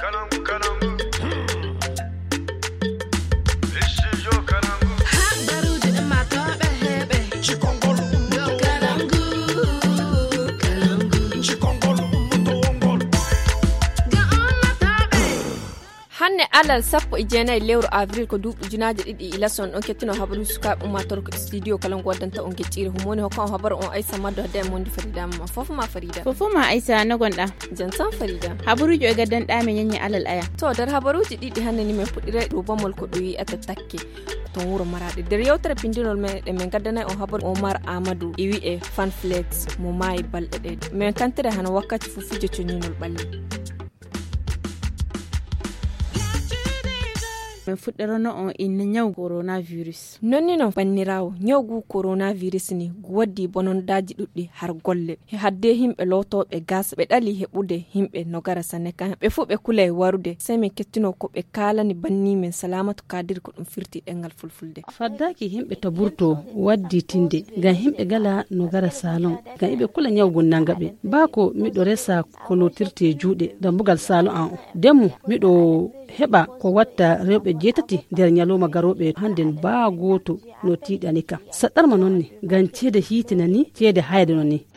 hanne alal sappo e jeenayi lewru avril ko duuɓi junaje ɗiɗi ilason on kettino habaru sukaɓe ummator ko studio kala goddanta on gecciri humoni hokka on habaru on Aissa Maddo hade e mondi Farida ma fofuma Farida fofuma Aissa no gonɗa jantan Farida habaruji e gaddanɗa men ñanyi alal aya to dar habaruji ɗiɗi hanne ni men puɗɗira ɗo bomol ko ɗoyi ata takke ton wuro Maradi der yewtere pindinol meɗen min gaddanayi on habaru Omar Amadou e wi'e Fanflex mo maayi balɗe ɗe min kantere hana wakkati fu fijo coñinol ɓalli men fuɗɗirano on inne ñaw coronavirus nonni non bannirawo ñawgu coronavirus ni waddi bonondaji ɗuɗɗi har golle hadde himɓe lotoɓe gas ɓe ɗali heɓude himɓe no gara sanne kan ɓe fu ɓe kulay warude sai min kettino ko ɓe kalani banni men Salamatu Kadir ko ɗum firti ɗengal fulfulde faddaki himɓe to burto waddi tinde ngam himɓe gala no gara salon ngam iɓe kula ñawgu nangaɓe bako miɗo resa ko lotirte juuɗe dambugal salon an demu miɗo heɓa ko watta rewɓe jeetati nder ñaloma garoɓe handen baa goto no tiiɗani kam saɗɗarma noon ni ngam ceede hiitina ni ceede hayde noon ni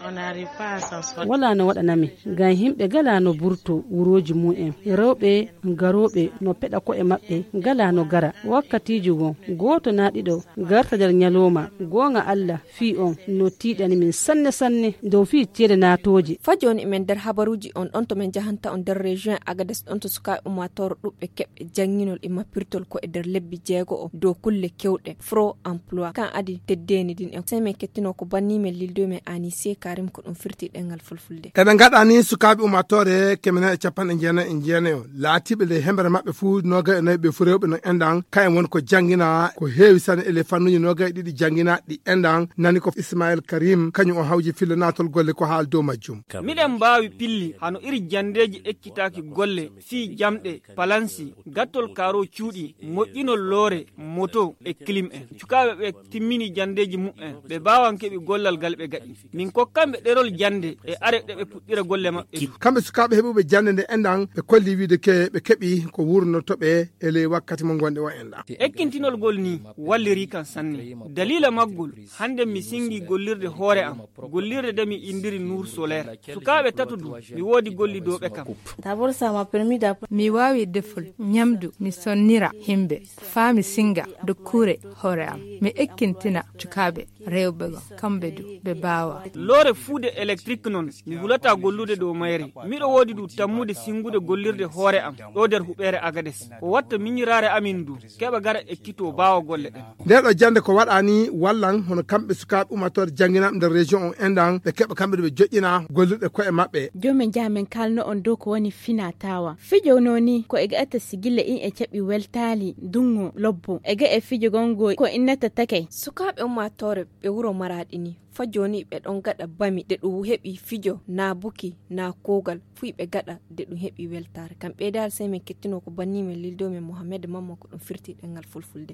wala no waɗanami ngam himɓe gala no burto wuroji mumen rewɓe garoɓe no peɗa ko'e maɓɓe gala no gara wakkatiji gon goto na ɗiɗo garta nder ñaloma gonga Allah fi on no tiiɗani min sanne sanne dow fi ceede natoji fa joni men nder habaruji on ɗon to men jahanta on nder région Agadez ɗon to sukaɓe ummator ɗuɓɓe keɓɓe janginol e mappirtol ko e nder lebbi jeego o dow kulle kewɗe fro emploi kan adi teddeni din en sai men kettino ko banni men lildo men Anissé Karim ko ɗum firti ɗengal fulfulde eɓe gaɗani sukaɓe ummatore kemena e capanɗe jeenayi o laatiɓe le hembre maɓɓe fu noga e nayyi ɓe fu rewɓe no endan kayen woni ko jangina ko heewi sane ele fannuji noga e ɗiɗi jangina ɗi endan nani ko Ismaël Karim kañum o hawji fille natol golle ko haal dow majjum miɗen mbawi pilli hano iri jandeji ekkitaki golle fi jamɗe palansi gattol karo cuuɗi moƴƴinol loore moto e clim en cukaɓe ɓe timmini jandeji mu'en ɓe bawan keɓi gollal gal ɓe gaɗi min kokkamɓe ɗerol jande e are ɗe ɓe puɗɗira golle maɓɓe kamɓe sukaɓe heɓuɓe jande nde endan ɓe kolli wiide ke ɓe keɓi ko wurnotoɓe ele wakkati mo gonɗe o enɗa ekkintinol gol ni walliri kan sanne dalila maggol hande mi singi gollirde hoore am gollirde de mi indiri nour solaire sukaɓe tatudu mi woodi golli dow ɓe kam d'abord ça m'a permis mi wawi defol ñamdu mi sonnira himɓe faami singa dokkure hoore am mi ekkintina cukaɓe rewɓe go kamɓe du ɓe bawa loore fuude électrique noon mi hulata gollude dow mayri miɗo woodi du tammude singude gollirde hoore am ɗo nder huɓere Agadez o watta miñirare amin du keɓa gara ekkito bawa golle ɗen nde ɗo jande ko waɗani wallan hono kamɓe sukaɓe ummatore janginaɓe nder région o endan ɓe keɓa kamɓe ɓe joƴƴina gollirɗe koye maɓɓe jomin jamin kalno on dow ko woni finatawa fijo noni ko e gaata sigille in e caɓi weltali dungo lobbo e ga e fijo gongo ko innata take sukaɓe ummatore ɓe wuro Maradi ni fa joni ɓe ɗon gaɗa bami de ɗum heɓi fijo na buki na kogal fuy ɓe gaɗa de ɗum heɓi weltare kam ɓeydal sai min kettino ko banni men lildo men Mohamed Mamma ko ɗum firti ɗengal fulfulde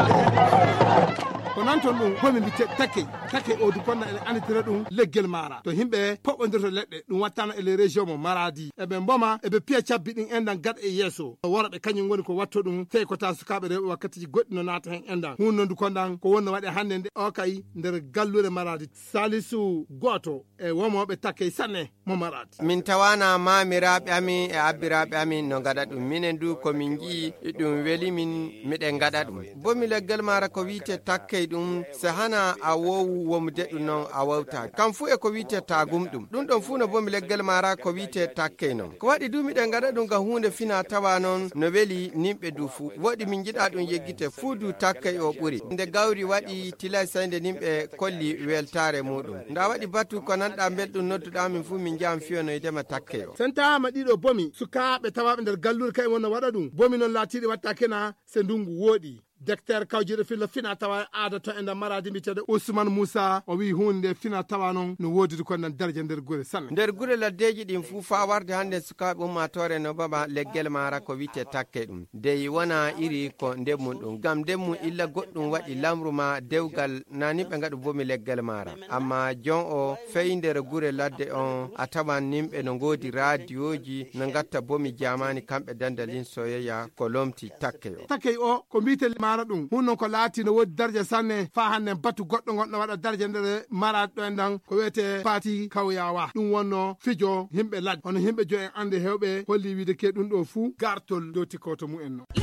ko nan toon ɗum komi mbite take o du konna ene anditira ɗum leggel mara to himɓe poɓɓodirto leɗɗe ɗum wattano ele région mo Maradi eɓe mboma eɓe piya cabbi ɗin endan gaɗa e yesso worɓe kañum woni ko watto ɗum tawi ko ta sukaɓe rewɓe wakkatiji goɗɗi no naata hen endan hunde ndu kondan ko wonno waɗe hande nde o kay nder gallure Maradi Salisu goto e womoɓe takke sanne mo Maradi min tawana mamiraɓe amin e abbiraɓe amin no gaɗa ɗum minen du komin jii ɗum weeli min miɗen gaɗa ɗum bomi leggal mara ko wiite takkey ɗum so hana a wowu womde ɗum noon a wawta kam fu e ko wiite tagum ɗum ɗon fu no bomi leggal mara ko wiite takkey noon ko waɗi du miɗen gaɗa ɗum gam hunde fina tawa noon no weeli nimɓe du fu woɗi min jiɗa ɗum yeggite fuu du takkey o ɓuuri nde gawri waɗi tilay sayde nimɓe kolli weltare muɗum nda waɗi batu ko nanɗa belɗum nodduɗa min fu min jam fiyonoydema takke o sen tawama ɗiɗo bomi sukaɓe tawaɓe nder gallure kay wonno waɗa ɗum bomi noon laatiɗi watta kena se ndungu wooɗi docteur kawjire filla fina tawa aada to enda maradi bitede Ousmane Moussa o wi hunde fina tawa non no wodidi ko nan darje nder gure sanne nder gure laddeji ɗin fu fa warde hande sukaɓe ummatore no baba leggel mara ko wite takke ɗum dey wona iri ko ndemmun ɗum gam ndemmu illa goɗɗum waɗi lamruma dewgal nani ɓe gaɗa bomi leggel mara amma jon o fey nder gure ladde on a tawan nimɓe no godi radioji no gatta bomi jamani kamɓe dandalin soyayya ko lomti takke o ko mbite mara ɗum hunnon ko laati no wodi darje sanne fa hande batu goɗɗo gonɗo waɗa darje nder mara ɗo en ɗan ko wiyete Fati Kawyawa ɗum wonno fijo himɓe ladde hono himɓe jo en ande hewɓe holli wiide ke ɗum ɗo fuu gartol doti koto mu'en no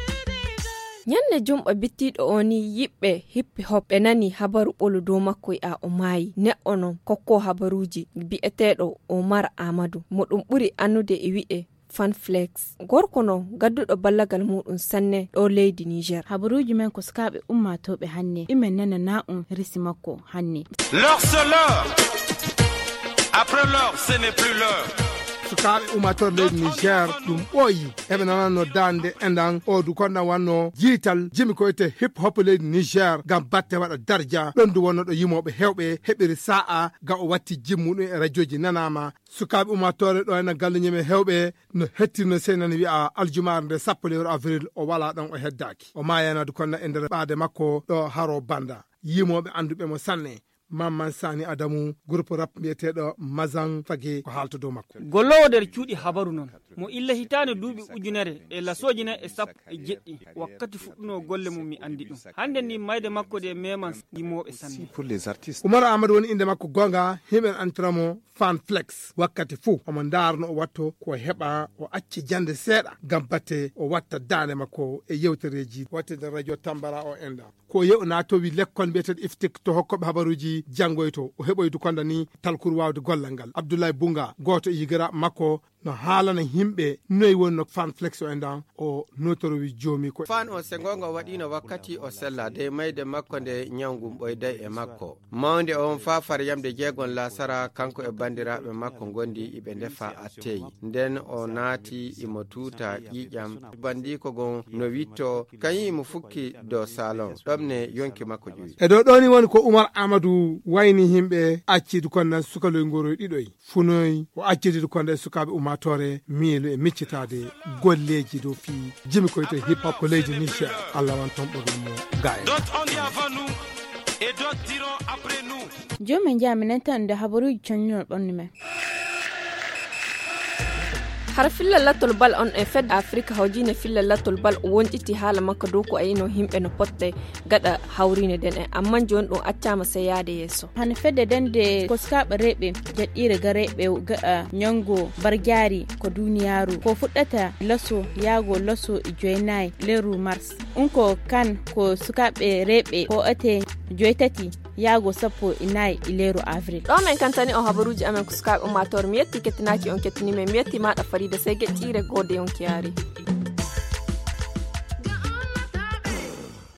Nyanne jumɓa bittiɗo oni yiɓɓe hippi hop ɓe nani habaru ɓolu dow makko o maayi neɗɗo non kokko habaruji bi'eteɗo Omar Amadou mo ɗum ɓuri annude e wi'e Fanflex gorko no gadduɗo ballagal muɗum sanne ɗo leydi Niger. Habaruji men ko sukaɓe ummatoɓe hanne imen nana na'un risi makko hanne. L'heure c'est l'heure. Après l'heure ce n'est plus l'heure. sukaɓe umator leydi Niger ɗum ɓooyi eɓe nananno dande endan o du konɗa wanno jiital jimi koyte hip hop leydi Niger gam batte waɗa darja ɗon du wonno ɗo yimoɓe hewɓe heɓiri sa'a ga o watti jimmuɗum e radioji nanama sukaɓe umatore ɗo ena galluñime hewɓe no hettirno senani wi'a aljumare nde 1 avril o wala ɗon o heddaki o mayanadu konɗa e nder ɓaade makko ɗo haro banda yimoɓe anduɓe mo sanne Mamman Sani Adamu groupe rap mbiyeteɗo Mazan Fage ko haalta dow makko gollowo nder cuuɗi habaru noon mo illa hitande duuɓi ujunere e lasoji nayi e sappo e jeɗɗi wakkati fuɗɗuno golle mum mi andi ɗum hande ni mayde makko de meman yimoɓe sanne Oumar Amadou woni inde makko gonga himɓen antiramo Fanflex wakkati fuu omo darno o watto ko heɓa o acci jande seeɗa gam batte o watta dande makko e yewtereji wattede radio Tambara o enda ko yew natowi lekkol mbiyeteɗo iftik to hokkoɓe habaruji janggoyto o heɓoydu konda ni talkuru wawde gollal ngal Abdoulaye Bunga goto e yigara makko no haalana himɓe noyi woni no Fanflex o endan o notorowi joomi ko fan o se gonga waɗino wakkati o sella de mayde makko nde ñawgum ɓoyday e makko mawde on fa far yamde jeegon lasara kanko e bandiraɓe makko gondi iɓe ndefa atteyi nden o naati imo tuta ƴiƴam bandiko gon no witto kañi imo fukki dow salon ɗomne yonki makko ƴuwi e ɗo ɗoni woni ko Oumar Amadou wayni himɓe accidi konnan sukaloy ngoroy ɗiɗoy funoy o accidi konde sukaɓe umatore miilu e miccitade golleji dow fi jimi koyte hip hop ko leydi Niger Allah wan ton ɓogol mo gaye jomen jaminan tan da habaruji connol ɓonnu men har filla latol bal on e fed Africa hawjine filla latol bal o wonƴiti haala makko dow ko ayino himɓe no potte gaɗa hawrine den en amma joni ɗum accama sey yaade yeeso hane fedde dende ko sukaɓe reɓe jaɗɗire ga reɓe ga'a ñongo barjari ko duniyaru ko fuɗɗata laso yaago laso e joynayi leru mars ko kan ko sukaɓe reɓe ko ate joytati yaago 14 e leru avril ɗo men kantani o habaruji amen ko sukaɓe ummatore mi yetti kettinaki on kettinime mi yetti maɗa Farida sey geɗɗire gode on kiyaari